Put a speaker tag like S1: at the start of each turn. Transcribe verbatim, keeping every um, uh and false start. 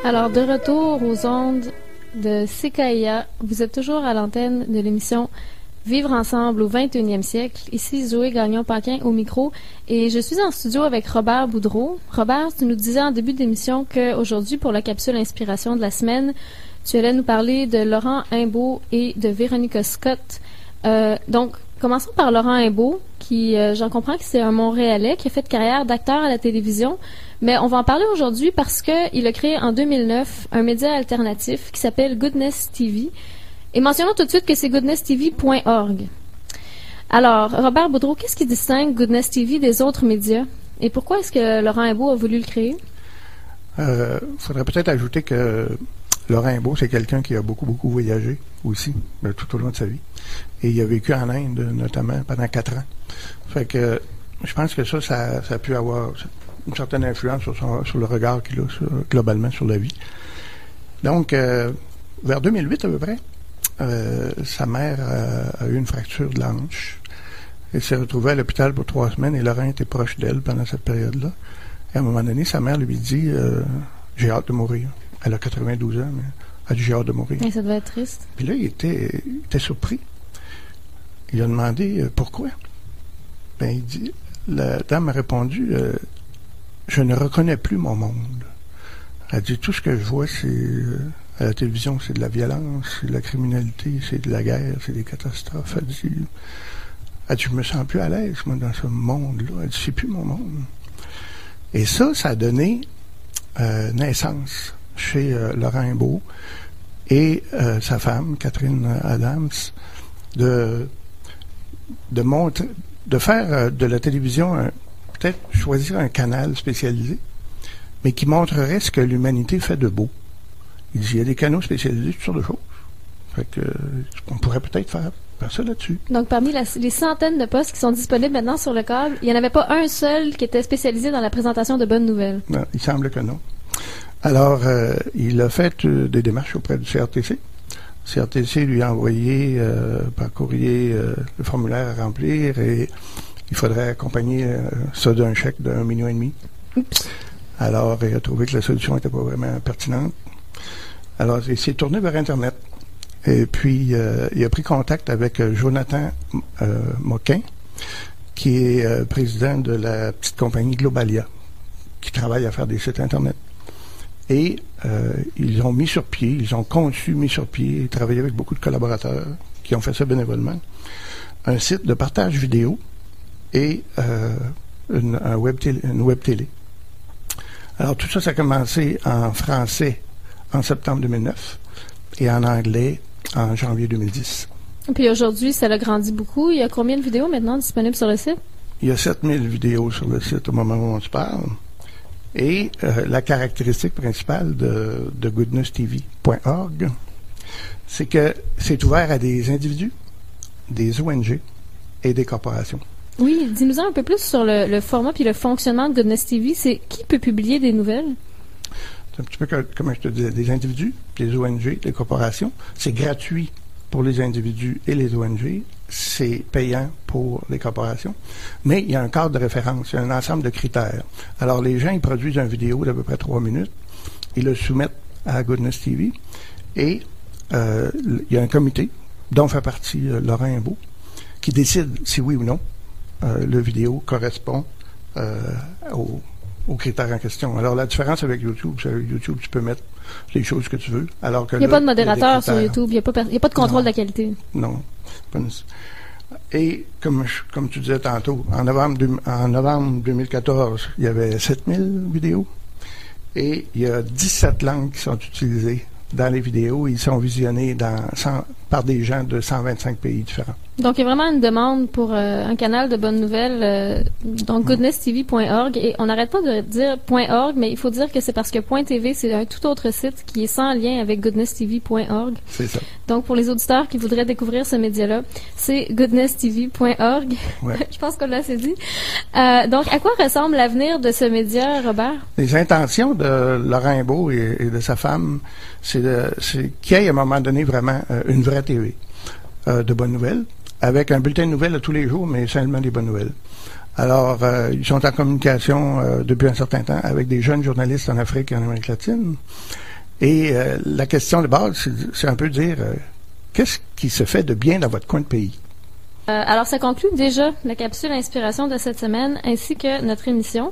S1: Alors, de retour aux ondes de C K I A, vous êtes toujours à l'antenne de l'émission Vivre ensemble au vingt et unième siècle. Ici, Zoé Gagnon-Paquin au micro et je suis en studio avec Robert Boudreau. Robert, tu nous disais en début d'émission qu'aujourd'hui, pour la capsule Inspiration de la semaine, tu allais nous parler de Laurent Imbeau et de Véronica Scott. Euh, donc, commençons par Laurent Imbeau, qui, euh, j'en comprends que c'est un Montréalais qui a fait carrière d'acteur à la télévision, mais on va en parler aujourd'hui parce qu'il a créé en deux mille neuf un média alternatif qui s'appelle Goodness T V. Et mentionnons tout de suite que c'est goodness t v point org. Alors, Robert Boudreau, qu'est-ce qui distingue Goodness T V des autres médias? Et pourquoi est-ce que Laurent Imbeau a voulu le créer? Il
S2: euh, faudrait peut-être ajouter que Laurent Imbeau, c'est quelqu'un qui a beaucoup, beaucoup voyagé aussi, tout au long de sa vie. Et il a vécu en Inde, notamment, pendant quatre ans. Fait que je pense que ça, ça, ça a pu avoir une certaine influence sur, son, sur le regard qu'il a sur, globalement sur la vie. Donc, euh, vers deux mille huit à peu près, Euh, sa mère a, a eu une fracture de la hanche. Elle s'est retrouvée à l'hôpital pour trois semaines et Laurent était proche d'elle pendant cette période-là. Et à un moment donné, sa mère lui dit euh, « J'ai hâte de mourir ». Elle a quatre-vingt-douze ans, mais elle a dit « J'ai hâte de mourir ».
S1: Et ça devait être triste.
S2: Puis là, il était, il était surpris. Il a demandé euh, « Pourquoi ?» Ben, il dit, la dame a répondu euh, « Je ne reconnais plus mon monde ». Elle dit « Tout ce que je vois, c'est... Euh, à la télévision, c'est de la violence, c'est de la criminalité, c'est de la guerre, c'est des catastrophes. » Elle dit, elle dit, je me sens plus à l'aise, moi, dans ce monde-là. Elle dit, c'est plus mon monde. Et ça, ça a donné euh, naissance chez euh, Laurent Imbeau et euh, sa femme, Catherine Adams, de, de, montrer, de faire euh, de la télévision, un, peut-être choisir un canal spécialisé, mais qui montrerait ce que l'humanité fait de beau. Il dit, il y a des canaux spécialisés sur de choses. Fait que, on pourrait peut-être faire, faire ça là-dessus.
S1: Donc, parmi la, les centaines de postes qui sont disponibles maintenant sur le câble, il n'y en avait pas un seul qui était spécialisé dans la présentation de bonnes nouvelles.
S2: Non, il semble que non. Alors, euh, il a fait euh, des démarches auprès du C R T C. Le C R T C lui a envoyé euh, par courrier euh, le formulaire à remplir et il faudrait accompagner euh, ça d'un chèque d'un million et demi. Oups. Alors, il a trouvé que la solution n'était pas vraiment pertinente. Alors, il s'est tourné vers Internet. Et puis, euh, il a pris contact avec euh, Jonathan euh, Moquin, qui est euh, président de la petite compagnie Globalia, qui travaille à faire des sites Internet. Et euh, ils ont mis sur pied, ils ont conçu, mis sur pied, et travaillé avec beaucoup de collaborateurs qui ont fait ça bénévolement, un site de partage vidéo et euh, une, un web télé, une web télé. Alors, tout ça, ça a commencé en français en septembre deux mille neuf et en anglais en janvier deux mille dix.
S1: Puis aujourd'hui, ça a grandi beaucoup. Il y a combien de vidéos maintenant disponibles sur le site?
S2: Il y a sept mille vidéos sur le site au moment où on se parle. Et euh, la caractéristique principale de, de goodness t v point org, c'est que c'est ouvert à des individus, des O N G et des corporations.
S1: Oui, dis-nous un peu plus sur le, le format puis le fonctionnement de Goodness T V. C'est qui peut publier des nouvelles?
S2: C'est un petit peu comme, comme je te disais, des individus, des O N G, des corporations. C'est gratuit pour les individus et les O N G. C'est payant pour les corporations. Mais il y a un cadre de référence, il y a un ensemble de critères. Alors, les gens, ils produisent une vidéo d'à peu près trois minutes. Ils le soumettent à Goodness T V. Et euh, il y a un comité, dont fait partie euh, Laurent Imbeau, qui décide si oui ou non euh, le vidéo correspond euh, au aux critères en question. Alors, la différence avec YouTube, c'est avec YouTube, tu peux mettre les choses que tu veux. Alors que
S1: il n'y a
S2: là,
S1: pas de modérateur sur YouTube, il n'y a, a pas de contrôle non. de la qualité.
S2: Non. Pas une... Et comme, je, comme tu disais tantôt, en novembre, deux, en novembre deux mille quatorze, il y avait sept mille vidéos et il y a dix-sept langues qui sont utilisées dans les vidéos. Ils sont visionnés dans, cent, par des gens de cent vingt-cinq pays différents.
S1: Donc, il y a vraiment une demande pour euh, un canal de bonnes nouvelles, euh, donc goodness t v point org. Et on n'arrête pas de dire .org, mais il faut dire que c'est parce que .tv, c'est un tout autre site qui est sans lien avec goodness t v point org.
S2: C'est ça.
S1: Donc, pour les auditeurs qui voudraient découvrir ce média-là, c'est goodness t v point org. Ouais. Je pense qu'on l'a assez dit. Euh, donc, à quoi ressemble l'avenir de ce média, Robert?
S2: Les intentions de Laurent Imbeau et, et de sa femme, c'est, de, c'est qu'il y ait à un moment donné vraiment euh, une vraie T V euh, de bonnes nouvelles, avec un bulletin de nouvelles tous les jours, mais seulement des bonnes nouvelles. Alors, euh, ils sont en communication euh, depuis un certain temps avec des jeunes journalistes en Afrique et en Amérique latine. Et euh, la question de base, c'est, c'est un peu de dire, euh, qu'est-ce qui se fait de bien dans votre coin de pays?
S1: Euh, alors, ça conclut déjà la capsule inspiration de cette semaine, ainsi que notre émission.